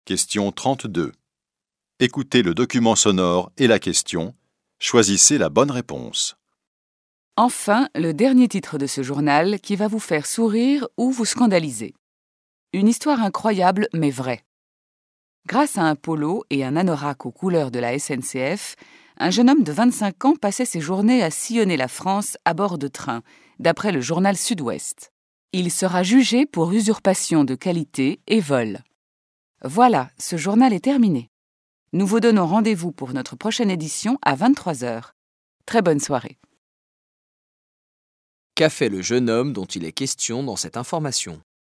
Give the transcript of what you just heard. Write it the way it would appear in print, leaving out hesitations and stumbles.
Question 32. Écoutez le document sonore et la question. Choisissez la bonne réponse. Enfin, le dernier titre de ce journal qui va vous faire sourire ou vous scandaliser. Une histoire incroyable mais vraie. Grâce à un polo et un anorak aux couleurs de la SNCF, un jeune homme de 25 ans passait ses journées à sillonner la France à bord de trains, d'après le journal Sud-Ouest. Il sera jugé pour usurpation de qualité et vol. Voilà, ce journal est terminé. Nous vous donnons rendez-vous pour notre prochaine édition à 23h. Très bonne soirée. Qu'a fait le jeune homme dont il est question dans cette information ?